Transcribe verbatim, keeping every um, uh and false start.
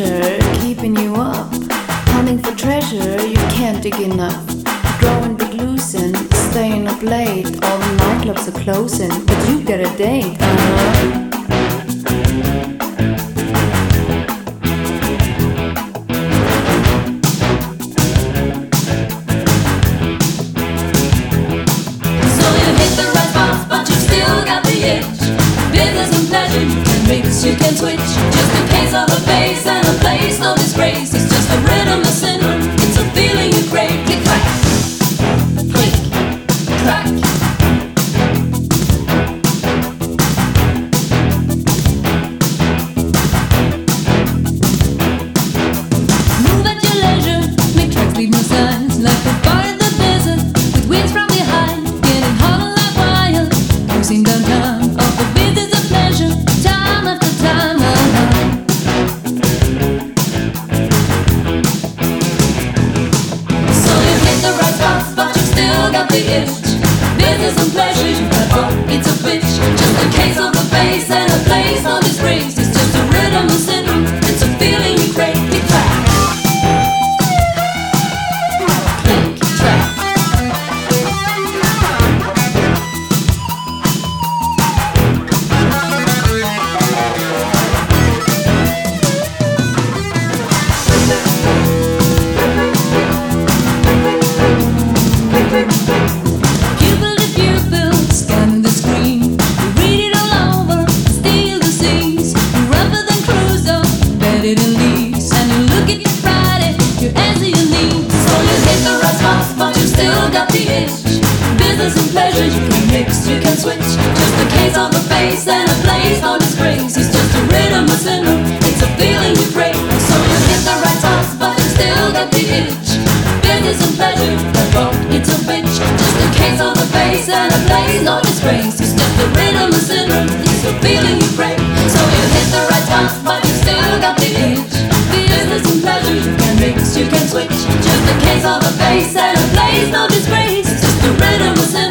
pressure keeping you up. Hunting for treasure, you can't dig enough. Growing big losing, staying up late. All the nightclubs are closing, but you get a date. Uh-huh. You can switch just in case of a face and a place, no disgrace. It's just a rhythm, a syndrome. It's a feeling you crave. Click, clack, click, crack. Move at your leisure, make tracks, leave no signs. Like a fire in the desert, with winds from behind, getting hotter like wire. Cruising downtown, off the business of pleasure. Time after time, so you hit the right spots, but you still got the itch. Business and pleasure, you got both. It's a bitch, just a case of a face and a place, no disgrace. It's just a rhythm and syndrome. It's a feeling you crave. Click track, click track. Pupil to pupil, scanning the screen. You read it all over, steal the scenes. You're rougher than Crusoe, better than leaves. And you look at your Friday, you answer your needs. So you hit the right spots, but you still got the itch. Business and pleasure, you can mix, you can switch. Just a case of a face and a place, no disgrace. It's just a rhythm, a syndrome. It's a feeling you crave. So you hit the right spots, but you still got the itch. Business and pleasure, that both, it's a bitch. Just a case of a face and a place, no disgrace. It's just a rhythm, a syndrome. It's a feeling you crave. So you hit the right spots, but you still got the itch. Business and pleasure, you can mix, you can switch. Just a case of a face and a place, no disgrace. It's just a rhythm, a syndrome.